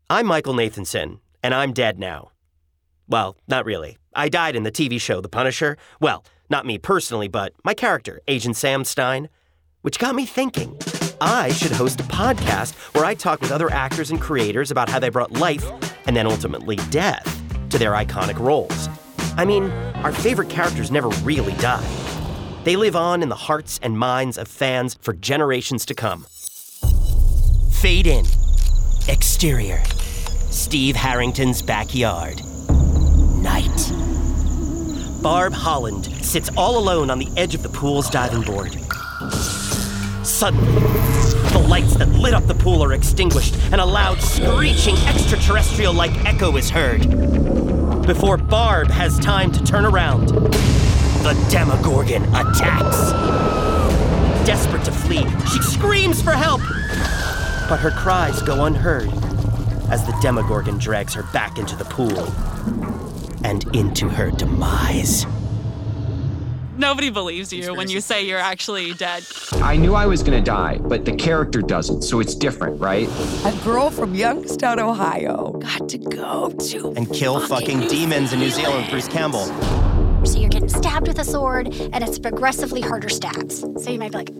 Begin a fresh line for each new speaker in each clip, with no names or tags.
I'm Michael Nathanson, and I'm dead now. Well, not really. I died in the TV show The Punisher. Well, not me personally, but my character, Agent Sam Stein. Which got me thinking, I should host a podcast where I talk with other actors and creators about how they brought life, and then ultimately death, to their iconic roles. I mean, our favorite characters never really die. They live on in the hearts and minds of fans for generations to come. Fade in. Exterior. Steve Harrington's backyard. Night. Barb Holland sits all alone on the edge of the pool's diving board. Suddenly, the lights that lit up the pool are extinguished and a loud, screeching, extraterrestrial-like echo is heard. Before Barb has time to turn around, the Demogorgon attacks. Desperate to flee, she screams for help, but her cries go unheard as the Demogorgon drags her back into the pool and into her demise.
Nobody believes you when you say you're actually dead.
I knew I was gonna die, but the character doesn't, so it's different, right?
A girl from Youngstown, Ohio, got to go to
and kill fucking demons in New Zealand, Bruce Campbell.
So you're getting stabbed with a sword, and it's progressively harder stabs. So you might be like,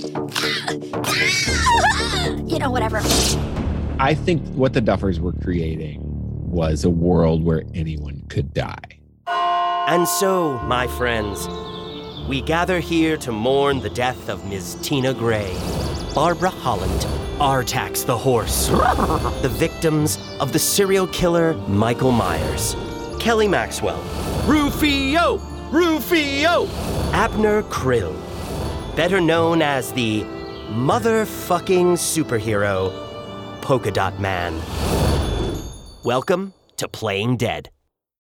whatever.
I think what the Duffers were creating was a world where anyone could die.
And so, my friends, we gather here to mourn the death of Ms. Tina Gray, Barbara Holland, Artax the horse, the victims of the serial killer Michael Myers, Kelly Maxwell, Rufio, Abner Krill, better known as the motherfucking superhero, Polka Dot Man. Welcome to Playing Dead.